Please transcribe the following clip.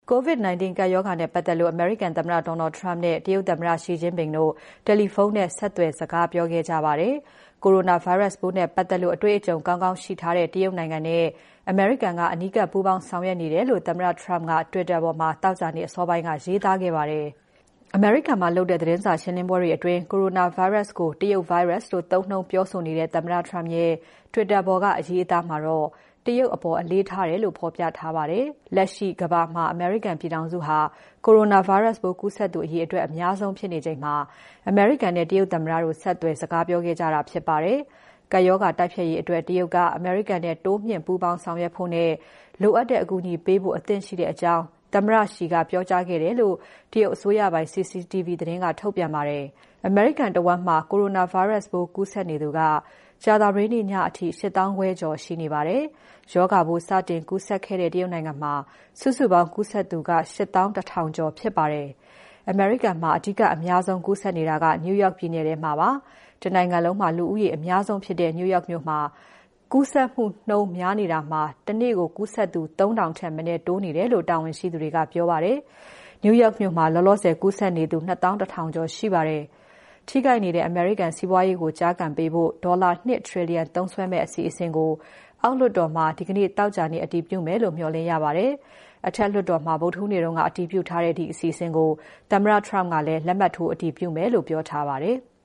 COVID-19 ကပ်ရောဂါနဲ့ပတ်သက်လို့အမေရိကန်သမ္မတ Donald Trump နဲ့တရုတ်သမ္မတ Xi Jinping တို့တယ်လီဖုန်းနဲ့ဆက်သွယ်စကားပြောခဲ့ကြပါတယ်။ Coronavirus ပိုးနဲ့ပတ်သက်လို့အတွေ့အကြုံကောင်းကောင်းရှိထားတဲ့တရုတ်နိုင်ငံနဲ့အမေရိကန်ကအနီးကပ်ပူးပေါင်းဆောင်ရွက်နေတယ်လို့သမ္မတ Trump က Twitter ပေါ်မှာသောကြာနေ့အစောပိုင်းကရေးသားခဲ့ပါတယ်။ အမေရိကန်မှာလုပ်တဲ့သတင်းစာရှင်းပွဲတွေအတွင်း Coronavirus ကိုတရုတ် virus လို့သုံးနှုန်းပြောဆိုနေတဲ့သမ္မတ Trump ရဲ့ Twitter ပေါ်ကအရေးအသားမှာတော့တရုတ်အပေါ်အလေးထားတယ်လို့ဖော်ပြထားပါတယ်။ လက်ရှိကမ္ဘာမှာအမေရိကန်ပြည်ထောင်စုဟာ Coronavirus ပိုးကူးစက်သူအရေအတွက်အများဆုံးဖြစ်နေချိန်မှာအမေရိကန်နဲ့တရုတ်သမ္မတတို့ဆက်သွယ်စကားပြောခဲ့ကြတာဖြစ်ပါတယ်။ ကပ်ရောဂါတိုက်ဖျက်ရေးအတွက်တရုတ်ကအမေရိကန်နဲ့တိုးမြှင့်ပူးပေါင်းဆောင်ရွက်ဖို့နဲ့လိုအပ်တဲ့အကူအညီပေးဖို့အသင့်ရှိတဲ့အကြောင်းသမ္မတ Xi ကပြောကြားခဲ့တယ်လို့တရုတ်အစိုးရပိုင် CCTV သတင်းကထုတ်ပြန်ပါတယ်။ အမေရိကန်တဝန်းမှာ Coronavirus ပိုးကူးစက်နေသူကြာသပတေးနေ့ညအထိ ၈၅,၀၀၀ ကျော်ရှိနေပါတယ်။ ရောဂါပိုးစတင်ကူးစက်ခဲ့တဲ့တရုတ်နိုင်ငံမှာစုစုပေါင်းကူးစက်သူ ၈၁,၀၀၀ ကျော်ဖြစ်ပါတယ်။ အမေရိကန်မှာအဓိကအများဆုံးကူးစက်နေတာက New York ပြည်နယ်ထဲမှာပါ။ တနိုင်ငံလုံးမှာလူဦးရေအများဆုံးဖြစ်တဲ့ New York မြို့မှာကူးစက်မှုနှုန်းများနေတာမှာ တနေ့ကိုကူးစက်သူ ၃,၀၀၀ ထက်မနည်းတိုးနေတယ်လို့တာဝန်ရှိသူတွေကပြောပါတယ်။ New York မြို့မှာလောလောဆယ်ကူးစက်နေသူ ၂၁,၀၀၀ ကျော်ရှိပါတယ်။ ထိခိုက်နေတဲ့အမေရိကန်စီးပွားရေးကိုကျားကန်ပေးဖို့ဒေါ်လာ ၂ ထရီလီယံသုံးစွဲမယ့်အစီအစဉ်ကိုအောက်လွှတ်တော်မှာဒီနေ့သောကြာနေ့အတည်ပြုမယ်လို့မျှော်လင့်ရပါတယ်။ အထက်လွှတ်တော်မှာဗုဒ္ဓဟူးနေ့ကအတည်ပြုထားတဲ့ဒီအစီအစဉ်ကိုသမ္မတ Trump ကလည်းလက်မှတ်ထိုးအတည်ပြုမယ်လို့ပြောထားပါတယ်။